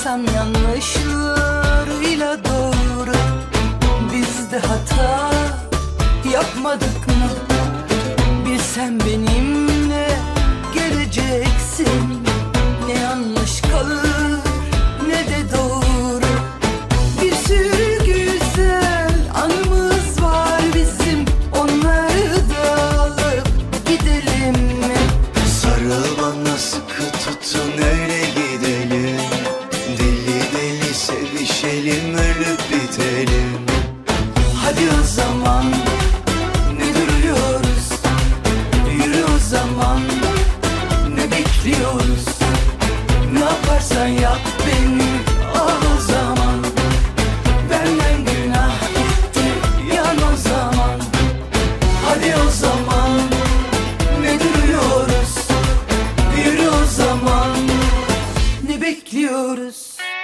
insan yanlışlarıyla doğru. Biz de hata yapmadık mı? Bilsen benimle geleceksin. Ne yanlış kalır ne de doğru. Bir sürü güzel anımız var bizim, onları da alıp gidelim mi? Sarıl bana sıkı tutun öyle gidelim. Deli deli sevişelim, ölüp bitelim. Hadi o zaman ne duruyoruz? Yürü o zaman, ne bekliyoruz? Ne yaparsan yap beni al o zaman. Benden günah gitti, yan o zaman. Hadi o zaman ne duruyoruz? Yürü o zaman, ne bekliyoruz?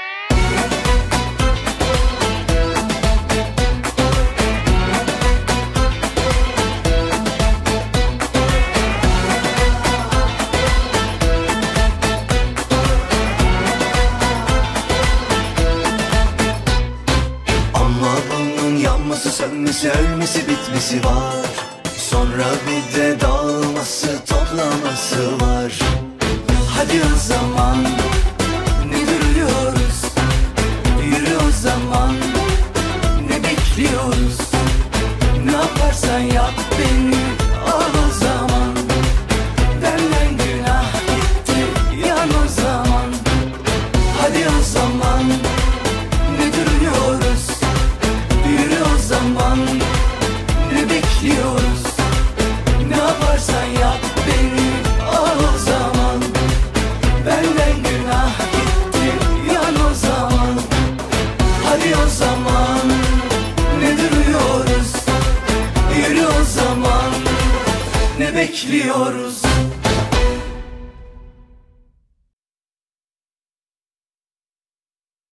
Yanması, sönmesi, ölmesi, bitmesi var. Sonra bir de dağılması, toplaması var. Hadi o zaman ne duruyoruz? Yürü o zaman, ne bekliyoruz? Ne yaparsan yap beni al o zaman. Benden günah gitti, yan o zaman. Hadi o zaman ne duruyoruz? Yürü o zaman, ne bekliyoruz? Ne yaparsan yap beni al o zaman. Benden günah gitti, yan o zaman. Hadi o zaman ne duruyoruz? Yürü o zaman, ne bekliyoruz?